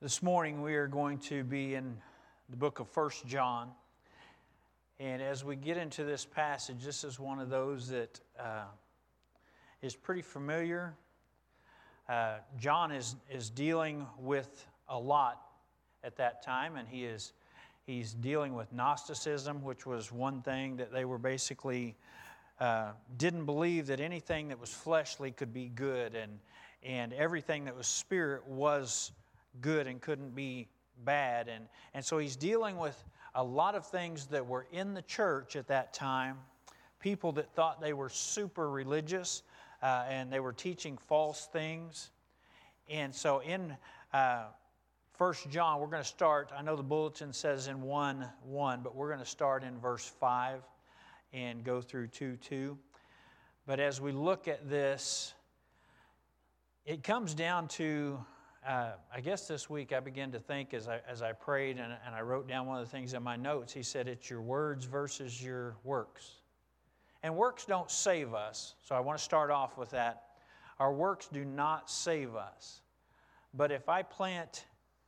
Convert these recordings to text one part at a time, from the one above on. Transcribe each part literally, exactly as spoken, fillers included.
This morning we are going to be in the book of First John. And as we get into this passage, this is one of those that uh, is pretty familiar. Uh, John is, is dealing with a lot at that time, and he is he's dealing with Gnosticism, which was one thing that they were basically uh, didn't believe that anything that was fleshly could be good, and and everything that was spirit was good and couldn't be bad. And, and so he's dealing with a lot of things that were in the church at that time, people that thought they were super religious uh, and they were teaching false things. And so in uh, First John, we're going to start, I know the bulletin says in one one, but we're going to start in verse five and go through two two. But as we look at this, it comes down to Uh, I guess this week I began to think as I as I prayed and, and I wrote down one of the things in my notes. He said, it's your words versus your works. And works don't save us. So I want to start off with that. Our works do not save us. But if I plant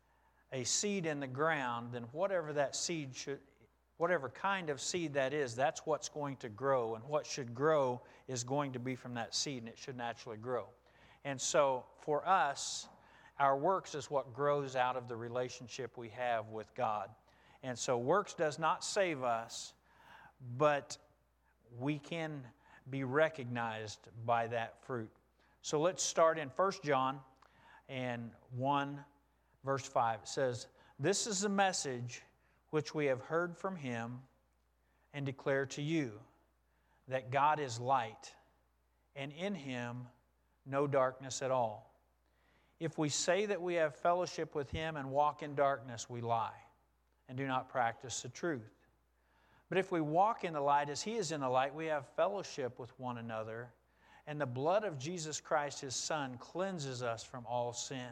a seed in the ground, then whatever that seed should, whatever kind of seed that is, that's what's going to grow. And what should grow is going to be from that seed, and it should naturally grow. And so for us, our works is what grows out of the relationship we have with God. And so works does not save us, but we can be recognized by that fruit. So let's start in First John and one verse five. It says, "This is the message which we have heard from him and declare to you, that God is light, and in him no darkness at all. If we say that we have fellowship with him and walk in darkness, we lie and do not practice the truth. But if we walk in the light as he is in the light, we have fellowship with one another, and the blood of Jesus Christ, his Son, cleanses us from all sin.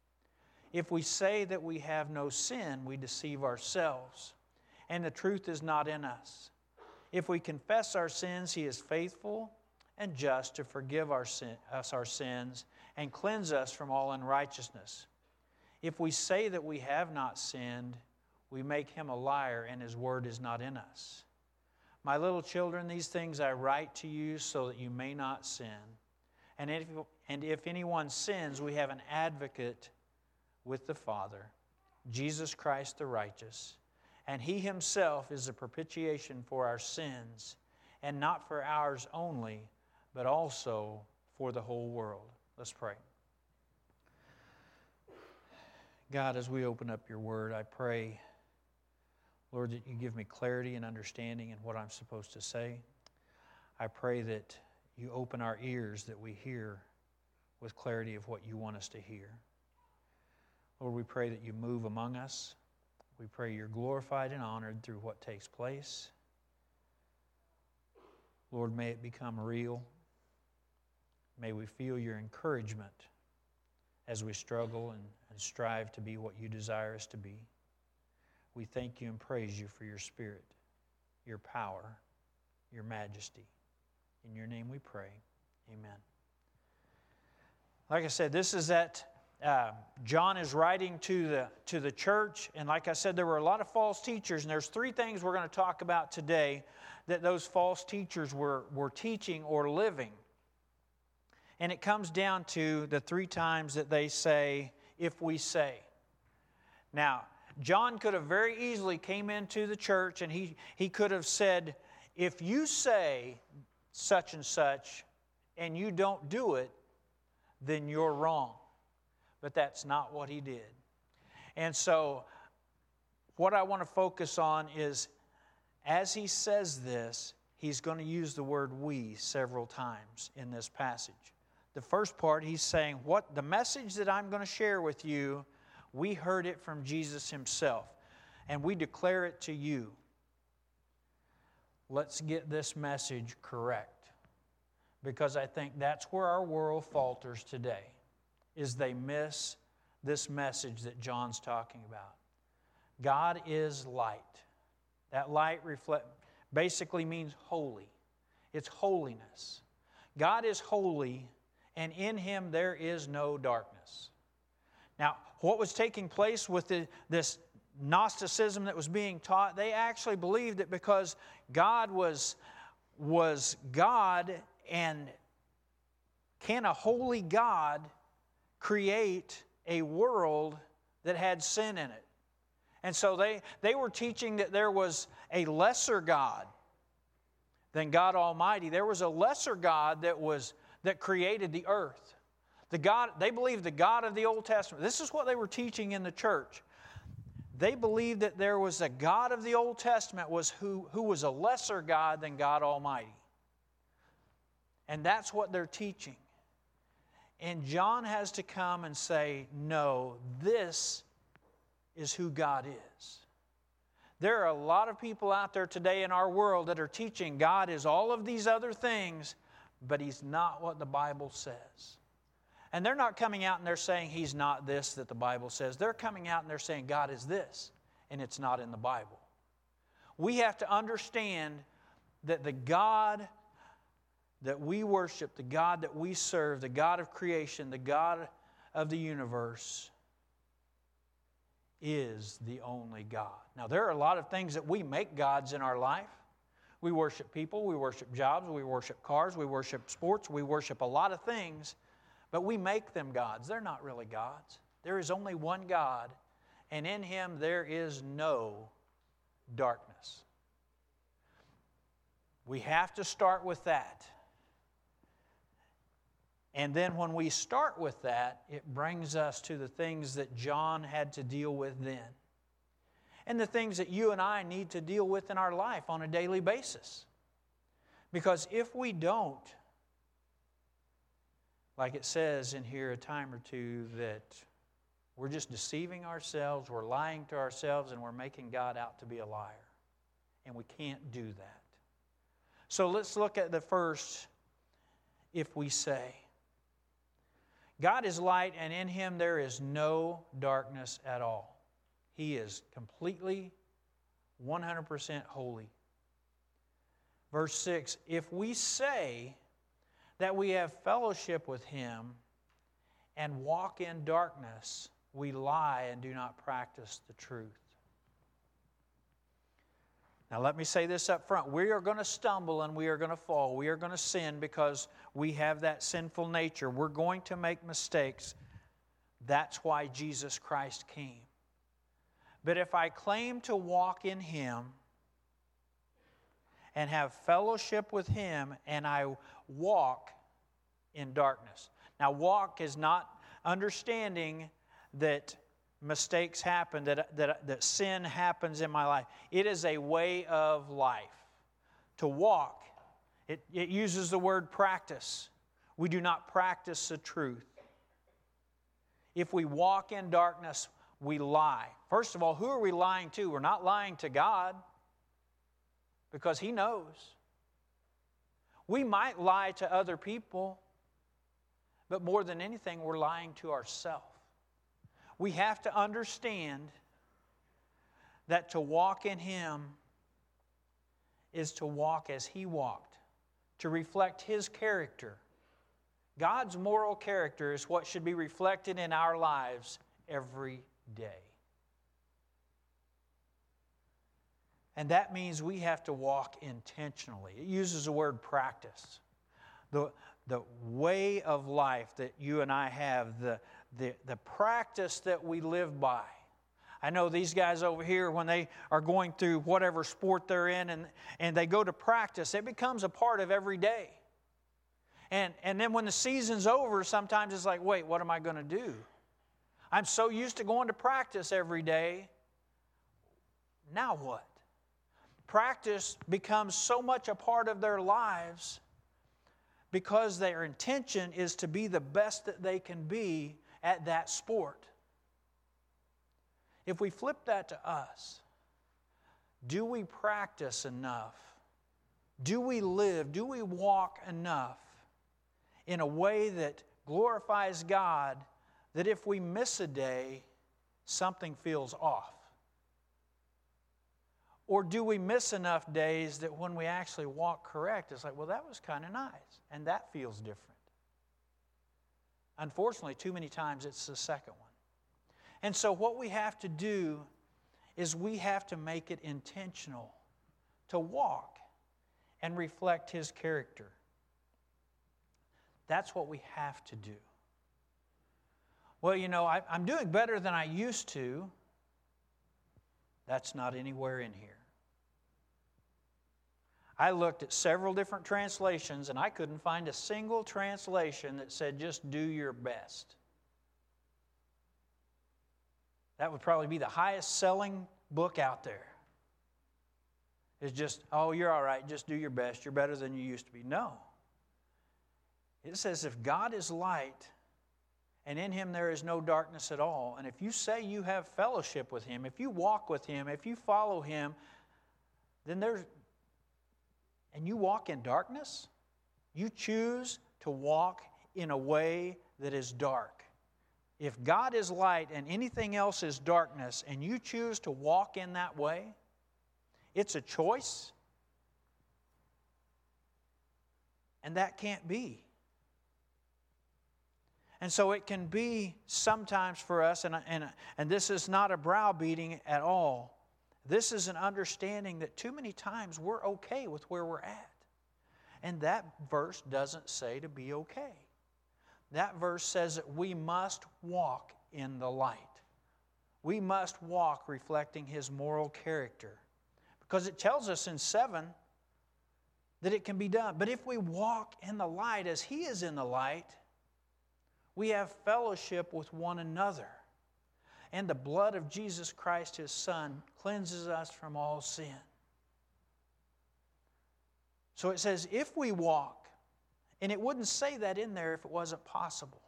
If we say that we have no sin, we deceive ourselves, and the truth is not in us. If we confess our sins, he is faithful and just to forgive our sin, us our sins and cleanse us from all unrighteousness. If we say that we have not sinned, we make him a liar, and his word is not in us. My little children, these things I write to you so that you may not sin. And if, and if anyone sins, we have an advocate with the Father, Jesus Christ the righteous. And he himself is the propitiation for our sins, and not for ours only, but also for the whole world." Let's pray. God, as we open up your word, I pray, Lord, that you give me clarity and understanding in what I'm supposed to say. I pray that you open our ears that we hear with clarity of what you want us to hear. Lord, we pray that you move among us. We pray you're glorified and honored through what takes place. Lord, may it become real. May we feel your encouragement as we struggle and, and strive to be what you desire us to be. We thank you and praise you for your Spirit, your power, your majesty. In your name we pray. Amen. Like I said, this is that uh, John is writing to the, to the church. And like I said, there were a lot of false teachers. And there's three things we're going to talk about today that those false teachers were, were teaching or living. And it comes down to the three times that they say, if we say. Now, John could have very easily came into the church and he, he could have said, if you say such and such and you don't do it, then you're wrong. But that's not what he did. And so, what I want to focus on is, as he says this, he's going to use the word we several times in this passage. The first part, he's saying, what the message that I'm going to share with you, we heard it from Jesus himself, and we declare it to you. Let's get this message correct, because I think that's where our world falters today, is they miss this message that John's talking about. God is light. That light reflect, basically means holy. It's holiness. God is holy, and in him there is no darkness. Now, what was taking place with the, this Gnosticism that was being taught, they actually believed that because God was, was God, and can a holy God create a world that had sin in it? And so they, they were teaching that there was a lesser God than God Almighty. There was a lesser God that was that created the earth. The God, they believed the God of the Old Testament. This is what they were teaching in the church. They believed that there was a God of the Old Testament was who, who was a lesser God than God Almighty. And that's what they're teaching. And John has to come and say, no, this is who God is. There are a lot of people out there today in our world that are teaching God is all of these other things, but He's not what the Bible says. And they're not coming out and they're saying He's not this that the Bible says. They're coming out and they're saying God is this, and it's not in the Bible. We have to understand that the God that we worship, the God that we serve, the God of creation, the God of the universe, is the only God. Now, there are a lot of things that we make gods in our life. We worship people, we worship jobs, we worship cars, we worship sports, we worship a lot of things. But we make them gods. They're not really gods. There is only one God, and in Him there is no darkness. We have to start with that. And then when we start with that, it brings us to the things that John had to deal with then. And the things that you and I need to deal with in our life on a daily basis. Because if we don't, like it says in here a time or two, that we're just deceiving ourselves, we're lying to ourselves, and we're making God out to be a liar. And we can't do that. So let's look at the first, if we say. God is light, and in Him there is no darkness at all. He is completely, one hundred percent holy. Verse six, if we say that we have fellowship with Him and walk in darkness, we lie and do not practice the truth. Now let me say this up front. We are going to stumble and we are going to fall. We are going to sin because we have that sinful nature. We're going to make mistakes. That's why Jesus Christ came. But if I claim to walk in Him and have fellowship with Him, and I walk in darkness. Now, walk is not understanding that mistakes happen, that, that, that sin happens in my life. It is a way of life. To walk, it, it uses the word practice. We do not practice the truth. If we walk in darkness, we lie. First of all, who are we lying to? We're not lying to God, because He knows. We might lie to other people, but more than anything, we're lying to ourselves. We have to understand that to walk in Him is to walk as He walked, to reflect His character. God's moral character is what should be reflected in our lives every day. And that means we have to walk intentionally. It uses the word practice. The, the way of life that you and I have, the, the, the practice that we live by. I know these guys over here, when they are going through whatever sport they're in and, and they go to practice, it becomes a part of every day. And, and then when the season's over, sometimes it's like, wait, what am I going to do? I'm so used to going to practice every day. Now what? Practice becomes so much a part of their lives because their intention is to be the best that they can be at that sport. If we flip that to us, do we practice enough? Do we live? Do we walk enough in a way that glorifies God that if we miss a day, something feels off? Or do we miss enough days that when we actually walk correct, it's like, well, that was kind of nice, and that feels different? Unfortunately, too many times it's the second one. And so what we have to do is we have to make it intentional to walk and reflect His character. That's what we have to do. Well, you know, I, I'm doing better than I used to. That's not anywhere in here. I looked at several different translations and I couldn't find a single translation that said just do your best. That would probably be the highest selling book out there. It's just, oh, you're all right, just do your best. You're better than you used to be. No. It says if God is light and in Him there is no darkness at all, and if you say you have fellowship with Him, if you walk with Him, if you follow Him, then there's, and you walk in darkness, you choose to walk in a way that is dark. If God is light and anything else is darkness, and you choose to walk in that way, it's a choice. And that can't be. And so it can be sometimes for us, and, and, and this is not a browbeating at all. This is an understanding that too many times we're okay with where we're at. And that verse doesn't say to be okay. That verse says that we must walk in the light. We must walk reflecting His moral character. Because it tells us in seven that it can be done. But if we walk in the light as He is in the light, we have fellowship with one another. And the blood of Jesus Christ, His Son, cleanses us from all sin. So it says, if we walk, and it wouldn't say that in there if it wasn't possible.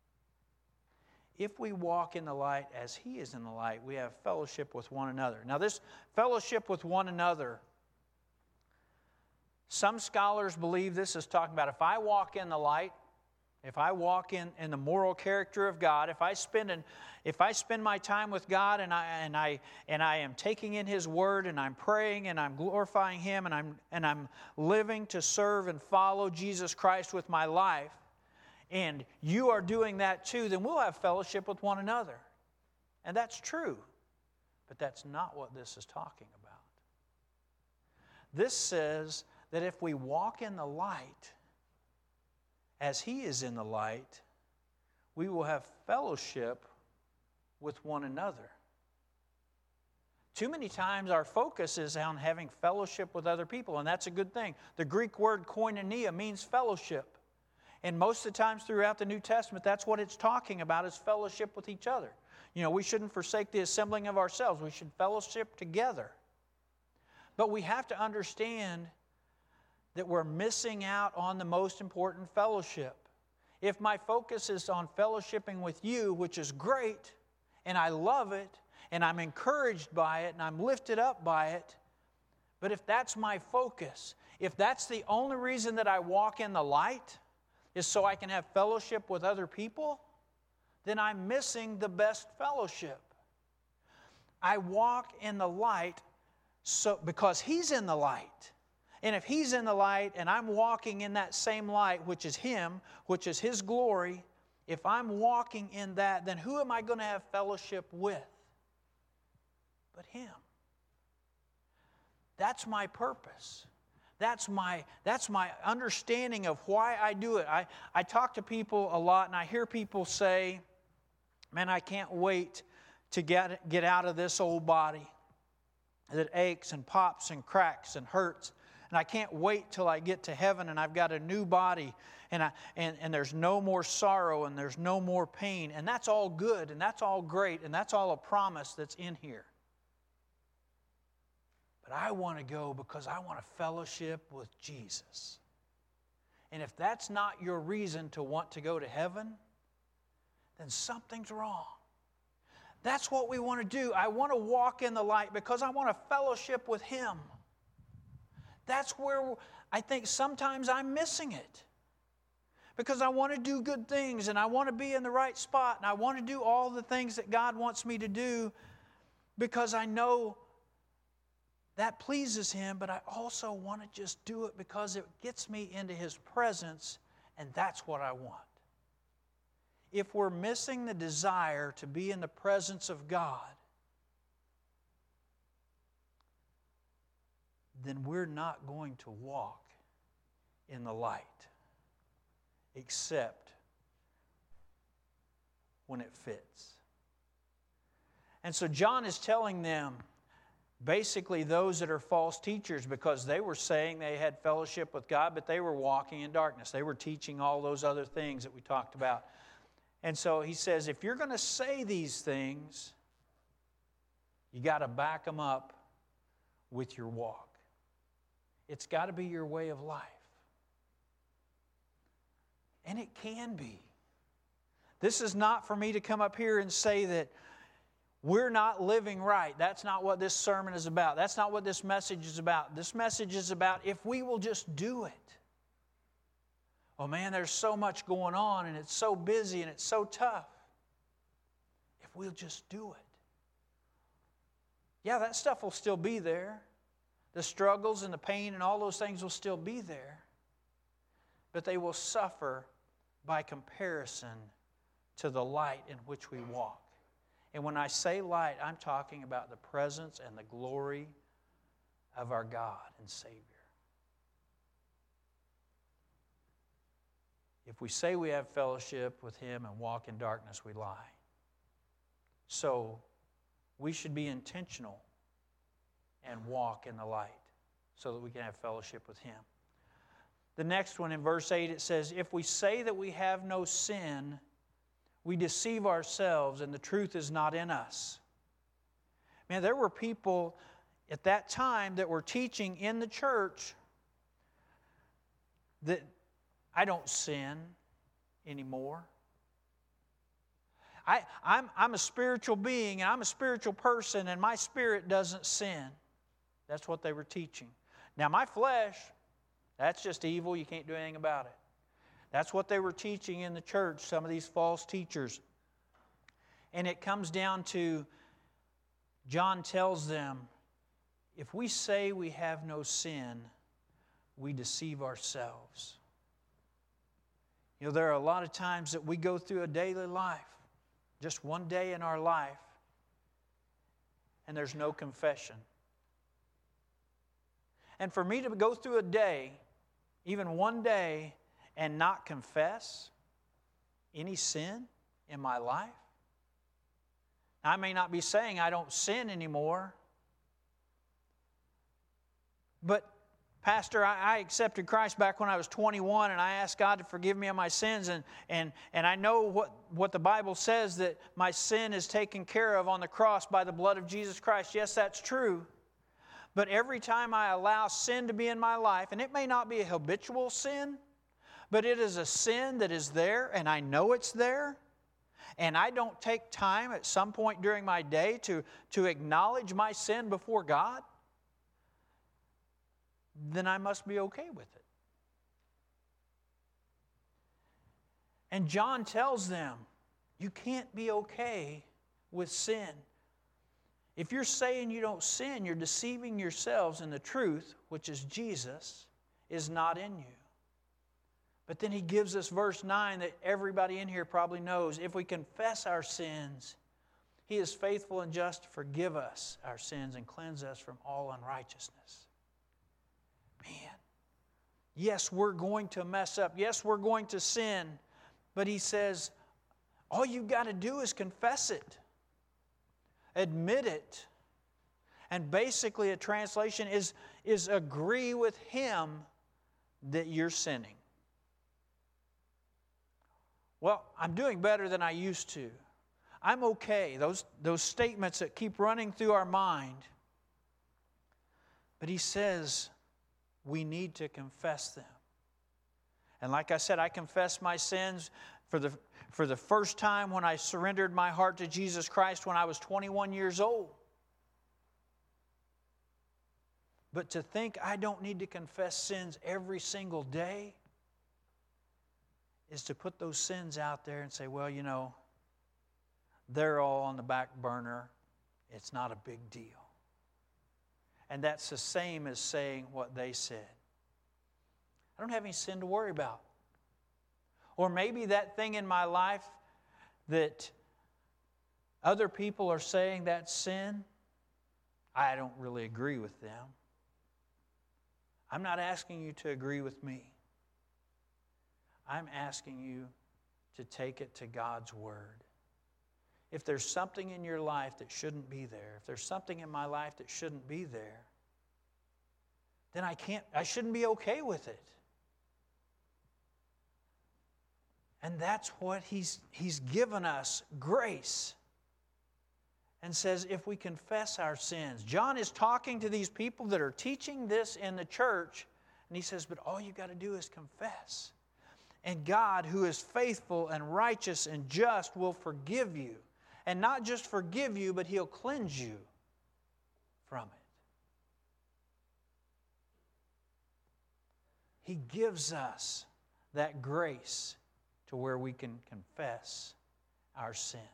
If we walk in the light as He is in the light, we have fellowship with one another. Now this fellowship with one another, some scholars believe this is talking about if I walk in the light, if I walk in, in the moral character of God, if I spend an, if I spend my time with God and I and I and I am taking in His Word and I'm praying and I'm glorifying Him and I'm and I'm living to serve and follow Jesus Christ with my life, and you are doing that too, then we'll have fellowship with one another. And that's true. But that's not what this is talking about. This says that if we walk in the light as He is in the light, we will have fellowship with one another. Too many times our focus is on having fellowship with other people, and that's a good thing. The Greek word koinonia means fellowship. And most of the times throughout the New Testament, that's what it's talking about, is fellowship with each other. You know, we shouldn't forsake the assembling of ourselves. We should fellowship together. But we have to understand that we're missing out on the most important fellowship. If my focus is on fellowshipping with you, which is great, and I love it, and I'm encouraged by it, and I'm lifted up by it, but if that's my focus, if that's the only reason that I walk in the light, is so I can have fellowship with other people, then I'm missing the best fellowship. I walk in the light so because He's in the light. And if He's in the light and I'm walking in that same light, which is Him, which is His glory, if I'm walking in that, then who am I going to have fellowship with? But Him. That's my purpose. That's my, that's my understanding of why I do it. I, I talk to people a lot and I hear people say, man, I can't wait to get, get out of this old body that aches and pops and cracks and hurts. And I can't wait till I get to heaven and I've got a new body and, I, and, and there's no more sorrow and there's no more pain. And that's all good and that's all great and that's all a promise that's in here. But I want to go because I want to fellowship with Jesus. And if that's not your reason to want to go to heaven, then something's wrong. That's what we want to do. I want to walk in the light because I want to fellowship with Him. That's where I think sometimes I'm missing it. Because I want to do good things and I want to be in the right spot and I want to do all the things that God wants me to do because I know that pleases Him, but I also want to just do it because it gets me into His presence, and that's what I want. if we're missing the desire to be in the presence of God, then we're not going to walk in the light, except when it fits. And so John is telling them, basically those that are false teachers, because they were saying they had fellowship with God, but they were walking in darkness. They were teaching all those other things that we talked about. And so he says, if you're going to say these things, you got to back them up with your walk. It's got to be your way of life. And it can be. This is not for me to come up here and say that we're not living right. That's not what this sermon is about. That's not what this message is about. This message is about if we will just do it. Oh man, there's so much going on and it's so busy and it's so tough. If we'll just do it. Yeah, that stuff will still be there. The struggles and the pain and all those things will still be there. But they will suffer by comparison to the light in which we walk. And when I say light, I'm talking about the presence and the glory of our God and Savior. If we say we have fellowship with Him and walk in darkness, we lie. So we should be intentional and walk in the light so that we can have fellowship with Him. The next one in verse eight, it says, if we say that we have no sin, we deceive ourselves and the truth is not in us. Man, there were people at that time that were teaching in the church that I don't sin anymore. I, I'm, I'm a spiritual being and I'm a spiritual person and my spirit doesn't sin. That's what they were teaching. Now my flesh, that's just evil. You can't do anything about it. That's what they were teaching in the church, some of these false teachers. And it comes down to, John tells them, if we say we have no sin, we deceive ourselves. You know, there are a lot of times that we go through a daily life, just one day in our life, and there's no confession. And for me to go through a day, even one day, and not confess any sin in my life. I may not be saying I don't sin anymore, but Pastor, I, I accepted Christ back when I was twenty-one, and I asked God to forgive me of my sins, and, and, and I know what, what the Bible says, that my sin is taken care of on the cross by the blood of Jesus Christ. Yes, that's true. But every time I allow sin to be in my life, and it may not be a habitual sin, but it is a sin that is there, and I know it's there, and I don't take time at some point during my day to, to acknowledge my sin before God, then I must be okay with it. And John tells them, you can't be okay with sin. If you're saying you don't sin, you're deceiving yourselves, and the truth, which is Jesus, is not in you. But then he gives us verse nine that everybody in here probably knows. If we confess our sins, He is faithful and just to forgive us our sins and cleanse us from all unrighteousness. Man, yes, we're going to mess up. Yes, we're going to sin. But he says, all you've got to do is confess it. Admit it. And basically a translation is, is agree with Him that you're sinning. Well, I'm doing better than I used to. I'm okay. Those, those statements that keep running through our mind. But he says we need to confess them. And like I said, I confess my sins for the, for the first time when I surrendered my heart to Jesus Christ when I was twenty-one years old. But to think I don't need to confess sins every single day is to put those sins out there and say, well, you know, they're all on the back burner. It's not a big deal. And that's the same as saying what they said. I don't have any sin to worry about. Or maybe that thing in my life that other people are saying that's sin, I don't really agree with them. I'm not asking you to agree with me. I'm asking you to take it to God's Word. If there's something in your life that shouldn't be there, if there's something in my life that shouldn't be there, then I can't, I shouldn't be okay with it. And that's what He's, He's given us, grace. And says if we confess our sins. John is talking to these people that are teaching this in the church. And he says, but all you got to do is confess. And God, who is faithful and righteous and just, will forgive you. And not just forgive you, but He'll cleanse you from it. He gives us that grace to where we can confess our sins.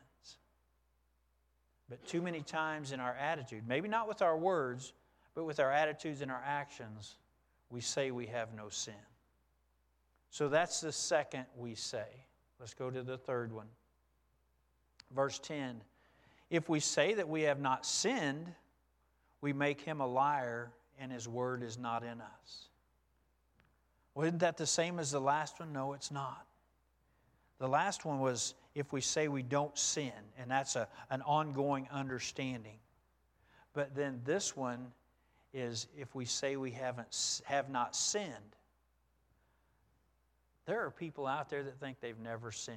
But too many times in our attitude, maybe not with our words, but with our attitudes and our actions, we say we have no sin. So that's the second we say. Let's go to the third one. Verse ten. If we say that we have not sinned, we make Him a liar, and His word is not in us. Well, isn't that the same as the last one? No, it's not. The last one was if we say we don't sin, and that's a, an ongoing understanding. But then this one is if we say we haven't have not sinned. There are people out there that think they've never sinned.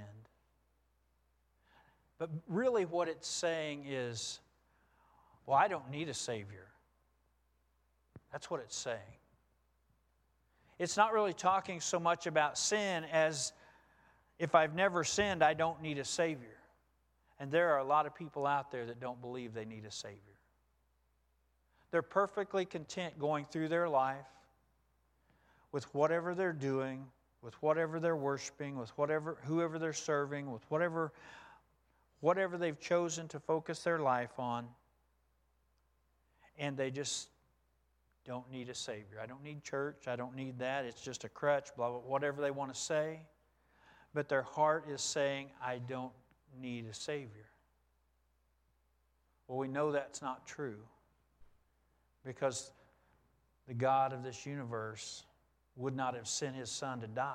But really what it's saying is, well, I don't need a Savior. That's what it's saying. It's not really talking so much about sin as if I've never sinned, I don't need a Savior. And there are a lot of people out there that don't believe they need a Savior. They're perfectly content going through their life with whatever they're doing, with whatever they're worshiping, with whatever whoever they're serving, with whatever whatever they've chosen to focus their life on. And they just don't need a Savior. I don't need church. I don't need that. It's just a crutch, blah, blah, whatever they want to say. But their heart is saying, I don't need a Savior. Well, we know that's not true because the God of this universe would not have sent His Son to die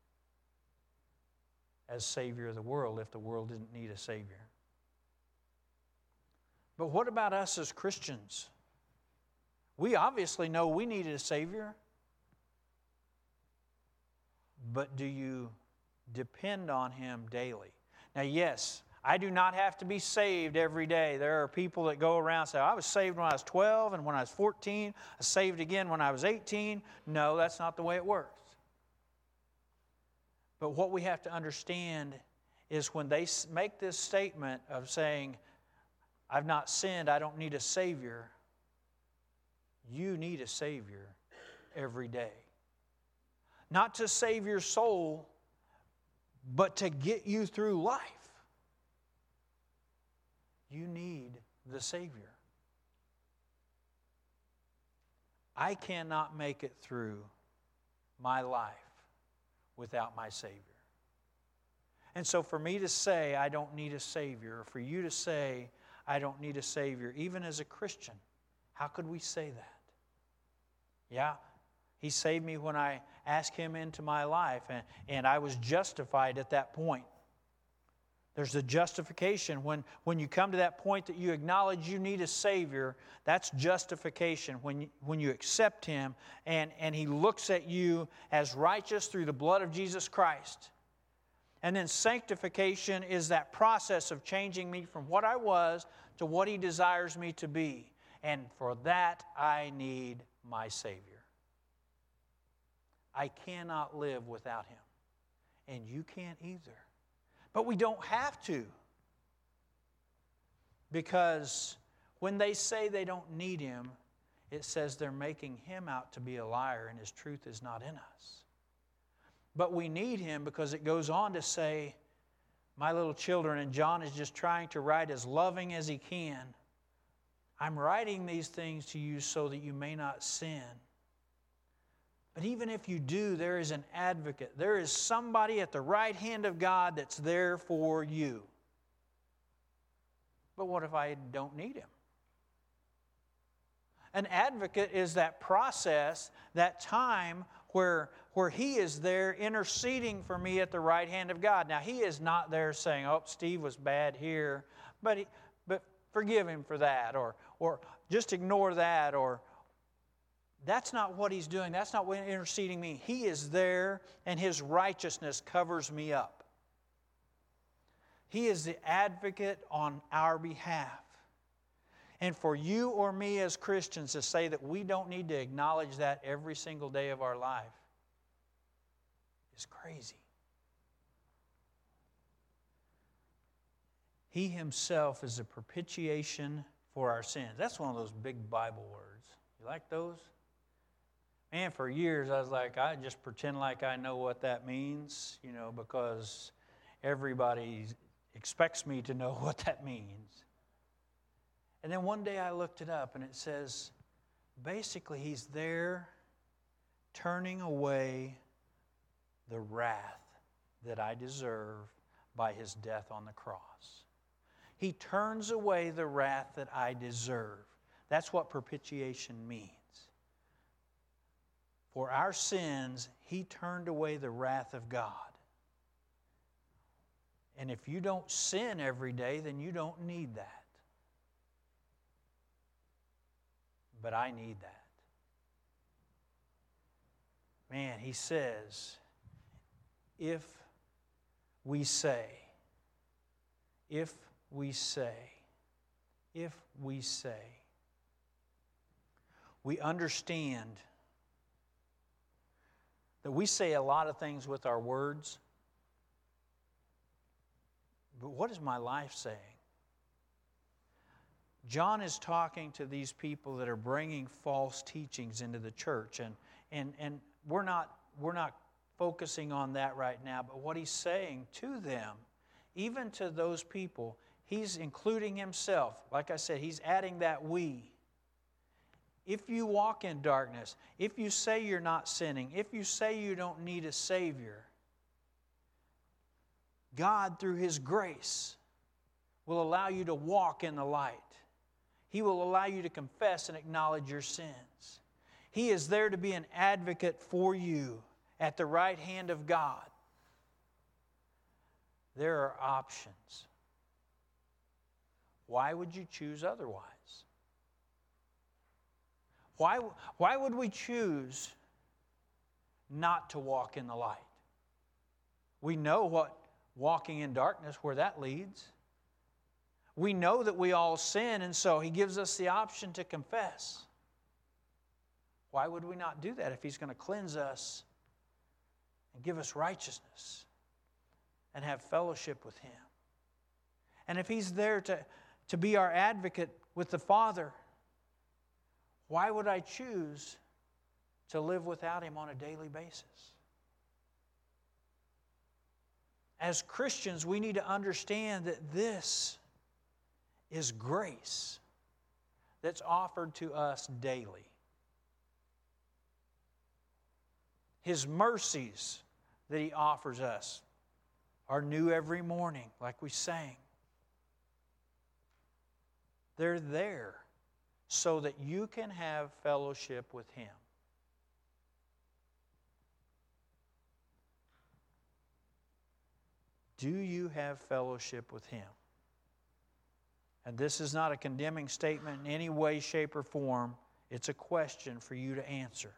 as Savior of the world if the world didn't need a Savior. But what about us as Christians? We obviously know we needed a Savior. But do you depend on Him daily? Now, yes, I do not have to be saved every day. There are people that go around and say, I was saved when I was twelve and when I was fourteen. I was saved again when I was eighteen. No, that's not the way it works. But what we have to understand is when they make this statement of saying, I've not sinned, I don't need a Savior, you need a Savior every day. Not to save your soul, but to get you through life. You need the Savior. I cannot make it through my life without my Savior. And so for me to say I don't need a Savior, or for you to say I don't need a Savior, even as a Christian, how could we say that? Yeah, He saved me when I asked Him into my life, and, and I was justified at that point. There's a justification. When, when you come to that point that you acknowledge you need a Savior, that's justification. When you, when you accept Him and, and He looks at you as righteous through the blood of Jesus Christ. And then sanctification is that process of changing me from what I was to what He desires me to be. And for that, I need my Savior. I cannot live without Him. And you can't either. But we don't have to. Because when they say they don't need Him, it says they're making Him out to be a liar and His truth is not in us. But we need Him because it goes on to say, my little children, and John is just trying to write as loving as he can, I'm writing these things to you so that you may not sin. But even if you do, there is an advocate. There is somebody at the right hand of God that's there for you. But what if I don't need him? An advocate is that process, that time where, where he is there interceding for me at the right hand of God. Now, he is not there saying, oh, Steve was bad here, but, he, but forgive him for that, or, or just ignore that, or that's not what he's doing. That's not what interceding means. He is there, and his righteousness covers me up. He is the advocate on our behalf. And for you or me as Christians to say that we don't need to acknowledge that every single day of our life is crazy. He himself is a propitiation for our sins. That's one of those big Bible words. You like those? Man, for years I was like, I just pretend like I know what that means, you know, because everybody expects me to know what that means. And then one day I looked it up, and it says, basically, he's there turning away the wrath that I deserve by his death on the cross. He turns away the wrath that I deserve. That's what propitiation means. For our sins, he turned away the wrath of God. And if you don't sin every day, then you don't need that. But I need that. Man, he says, if we say, if we say, if we say, we understand that we say a lot of things with our words, but what is my life saying? John is talking to these people that are bringing false teachings into the church, and, and, and we're not, we're not focusing on that right now, but what he's saying to them, even to those people, he's including himself. Like I said, he's adding that we. If you walk in darkness, if you say you're not sinning, if you say you don't need a Savior, God, through his grace, will allow you to walk in the light. He will allow you to confess and acknowledge your sins. He is there to be an advocate for you at the right hand of God. There are options. Why would you choose otherwise? Why, why would we choose not to walk in the light? We know what walking in darkness, where that leads. We know that we all sin, and so he gives us the option to confess. Why would we not do that if he's going to cleanse us and give us righteousness and have fellowship with him? And if he's there to, to be our advocate with the Father, why would I choose to live without him on a daily basis? As Christians, we need to understand that this is grace that's offered to us daily. His mercies that he offers us are new every morning, like we sang. They're there so that you can have fellowship with him. Do you have fellowship with him? And this is not a condemning statement in any way, shape, or form. It's a question for you to answer.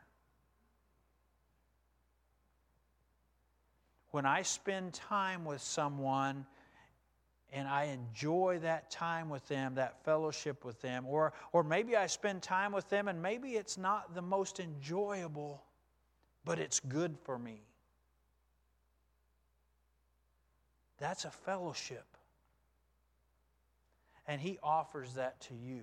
When I spend time with someone and I enjoy that time with them, that fellowship with them, or, or maybe I spend time with them and maybe it's not the most enjoyable, but it's good for me. That's a fellowship. And he offers that to you.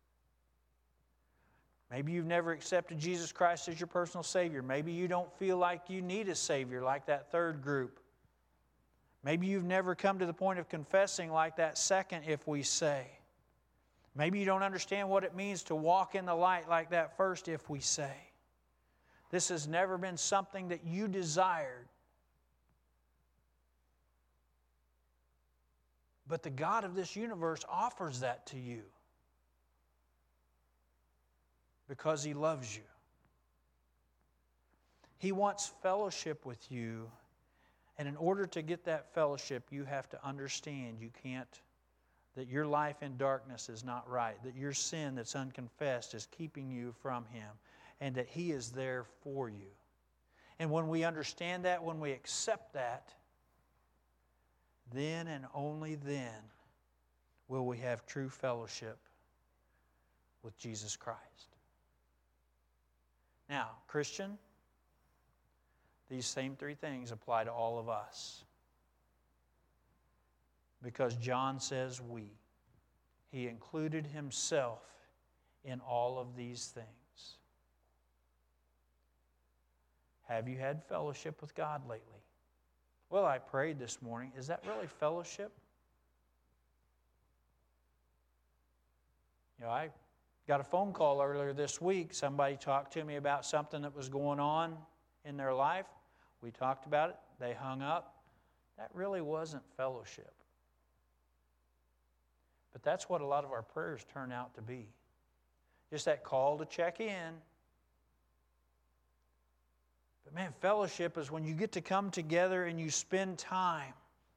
Maybe you've never accepted Jesus Christ as your personal Savior. Maybe you don't feel like you need a Savior like that third group. Maybe you've never come to the point of confessing like that second if we say. Maybe you don't understand what it means to walk in the light like that first if we say. This has never been something that you desired. But the God of this universe offers that to you because He loves you. He wants fellowship with you, and in order to get that fellowship, you have to understand you can't, that your life in darkness is not right, that your sin that's unconfessed is keeping you from Him, and that He is there for you. And when we understand that, when we accept that, then and only then will we have true fellowship with Jesus Christ. Now, Christian, these same three things apply to all of us. Because John says we. He included himself in all of these things. Have you had fellowship with God lately? Well, I prayed this morning. Is that really fellowship? You know, I got a phone call earlier this week. Somebody talked to me about something that was going on in their life. We talked about it. They hung up. That really wasn't fellowship. But that's what a lot of our prayers turn out to be. Just that call to check in. But man, fellowship is when you get to come together and you spend time.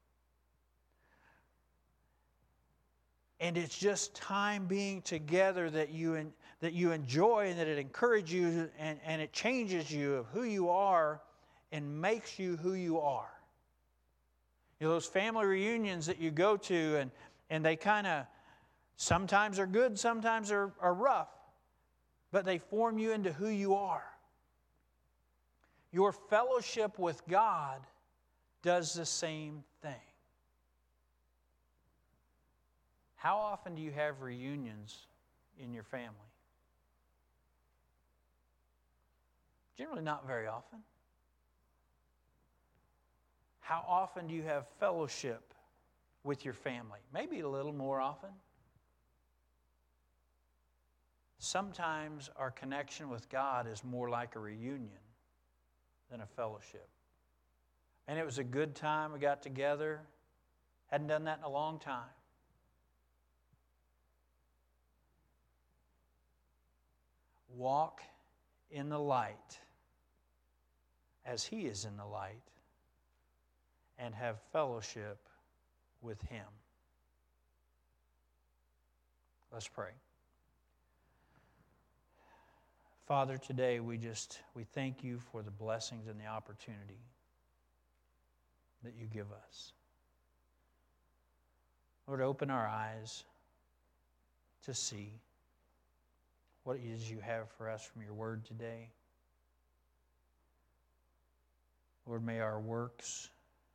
And it's just time being together that you, that you enjoy and that it encourages you and, and it changes you of who you are and makes you who you are. You know, those family reunions that you go to and, and they kind of sometimes are good, sometimes are, are rough, but they form you into who you are. Your fellowship with God does the same thing. How often do you have reunions in your family? Generally not very often. How often do you have fellowship with your family? Maybe a little more often. Sometimes our connection with God is more like a reunion than a fellowship. And it was a good time. We got together. Hadn't done that in a long time. Walk in the light as He is in the light and have fellowship with Him. Let's pray. Father, today we just, we thank You for the blessings and the opportunity that You give us. Lord, open our eyes to see what it is You have for us from Your word today. Lord, may our works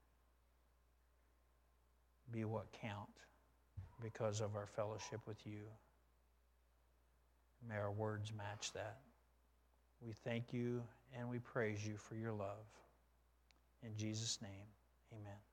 be what count because of our fellowship with You. May our words match that. We thank You and we praise You for Your love. In Jesus' name, amen.